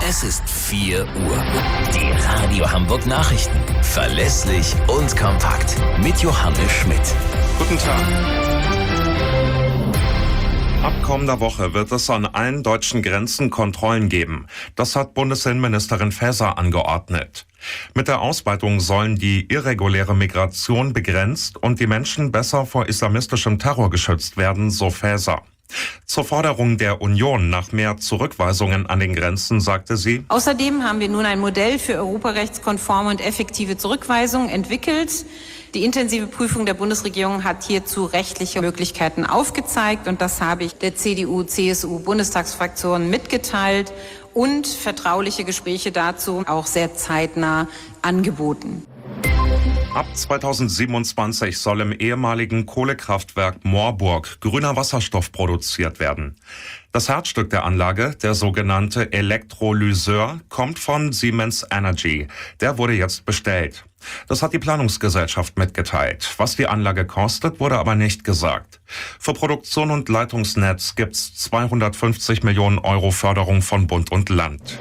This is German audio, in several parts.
Es ist 4 Uhr. Die Radio Hamburg Nachrichten. Verlässlich und kompakt. Mit Johannes Schmidt. Guten Tag. Ab kommender Woche wird es an allen deutschen Grenzen Kontrollen geben. Das hat Bundesinnenministerin Faeser angeordnet. Mit der Ausweitung sollen die irreguläre Migration begrenzt und die Menschen besser vor islamistischem Terror geschützt werden, so Faeser. Zur Forderung der Union nach mehr Zurückweisungen an den Grenzen sagte sie: Außerdem haben wir nun ein Modell für europarechtskonforme und effektive Zurückweisung entwickelt. Die intensive Prüfung der Bundesregierung hat hierzu rechtliche Möglichkeiten aufgezeigt und das habe ich der CDU-CSU-Bundestagsfraktion mitgeteilt und vertrauliche Gespräche dazu auch sehr zeitnah angeboten. Ab 2027 soll im ehemaligen Kohlekraftwerk Moorburg grüner Wasserstoff produziert werden. Das Herzstück der Anlage, der sogenannte Elektrolyseur, kommt von Siemens Energy. Der wurde jetzt bestellt. Das hat die Planungsgesellschaft mitgeteilt. Was die Anlage kostet, wurde aber nicht gesagt. Für Produktion und Leitungsnetz gibt's 250 Millionen Euro Förderung von Bund und Land.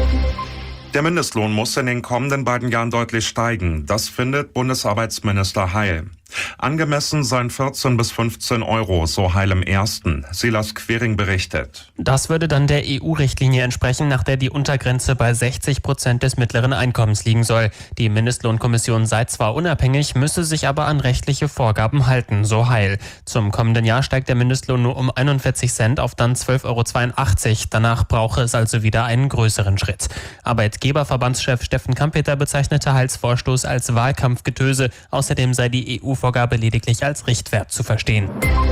Der Mindestlohn muss in den kommenden beiden Jahren deutlich steigen. Das findet Bundesarbeitsminister Heil. Angemessen seien 14 bis 15 Euro, so Heil im Ersten. Silas Quering berichtet. Das würde dann der EU-Richtlinie entsprechen, nach der die Untergrenze bei 60% des mittleren Einkommens liegen soll. Die Mindestlohnkommission sei zwar unabhängig, müsse sich aber an rechtliche Vorgaben halten, so Heil. Zum kommenden Jahr steigt der Mindestlohn nur um 41 Cent auf dann 12,82 Euro. Danach brauche es also wieder einen größeren Schritt. Arbeitgeberverbandschef Steffen Kampeter bezeichnete Heils Vorstoß als Wahlkampfgetöse. Außerdem sei die EU-Vorgabe lediglich als Richtwert zu verstehen.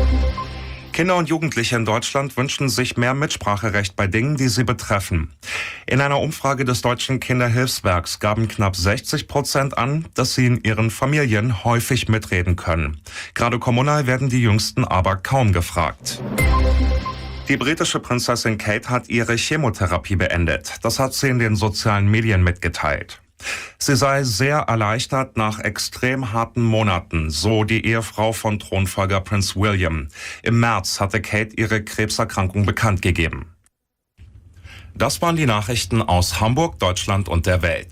Kinder und Jugendliche in Deutschland wünschen sich mehr Mitspracherecht bei Dingen, die sie betreffen. In einer Umfrage des Deutschen Kinderhilfswerks gaben knapp 60% an, dass sie in ihren Familien häufig mitreden können. Gerade kommunal werden die Jüngsten aber kaum gefragt. Die britische Prinzessin Kate hat ihre Chemotherapie beendet. Das hat sie in den sozialen Medien mitgeteilt. Sie sei sehr erleichtert nach extrem harten Monaten, so die Ehefrau von Thronfolger Prinz William. Im März hatte Kate ihre Krebserkrankung bekannt gegeben. Das waren die Nachrichten aus Hamburg, Deutschland und der Welt.